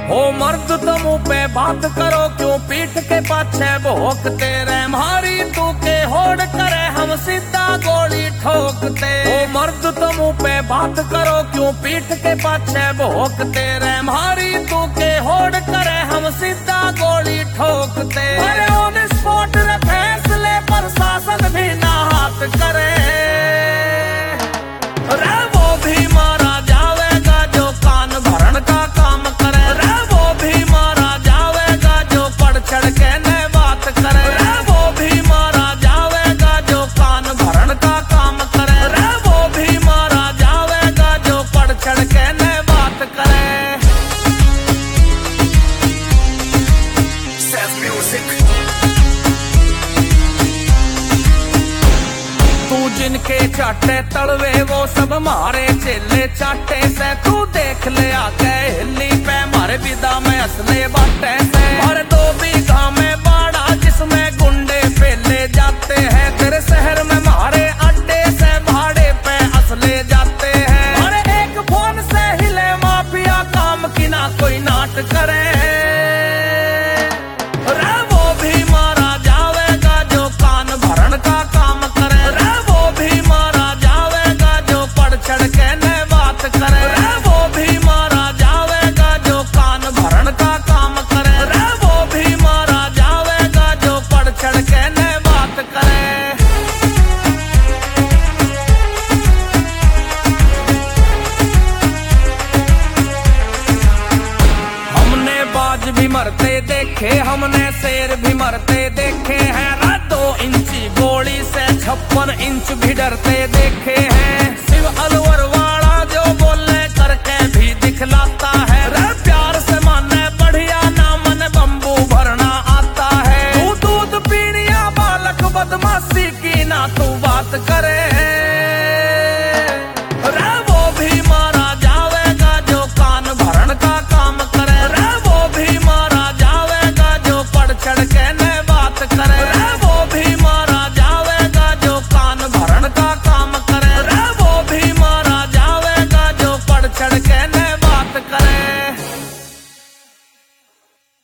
हो मर्द तो मुंह पे बात करो, क्यों पीठ के पाछे भोंकते रहे। मारी तू के होड़ करे, हम सीधा गोली ठोकते। हो मर्द तो मुंह पे बात करो, क्यों पीठ के पाछे भोंकते रहे। मारी तू के होड़ करे, हम सीधा गोली ठोकते। अरे ऑन स्पॉट रे फैसले प्रशासन भी ना हाथ करे। रे वो भी मारा जावेगा जो कान भरण का काम करे। रे वो भी मारा जावेगा जो पढ़ चढ़ के न बात करे। रे वो भी मारा जावेगा जो कान भरण का काम करे। रे वो भी मारा जावेगा जो पढ़ चढ़ के न बात करे। तू जिनके चाटे तलवे वो सब मारे चेले चाटे से। तू देख ले आके हिल्ली पे मारे विदा में असले बाटे से। और 2 बीघा में बाड़ा जिसमें गुंडे पेले जाते हैं। तेरे शहर में मारे अड्डे से भाड़े पे असले जाते हैं। और एक फोन से हिले माफिया काम की ना कोई नाट करे। रे वो भी मारा जावेगा जो कान भरण का काम करे। रे वो भी मारा जावेगा जो पढ़ चढ़ के न बात करे। रे वो भी मारा जावेगा जो कान भरण का काम करे। रे वो भी मारा जावेगा जो पढ़ चढ़ के न बात करे। हमने बाज भी मरते देखे, हमने शेर भी मरते देखे हैं। 2 इंची गोली से 56 इंच भी डरते देखे हैं।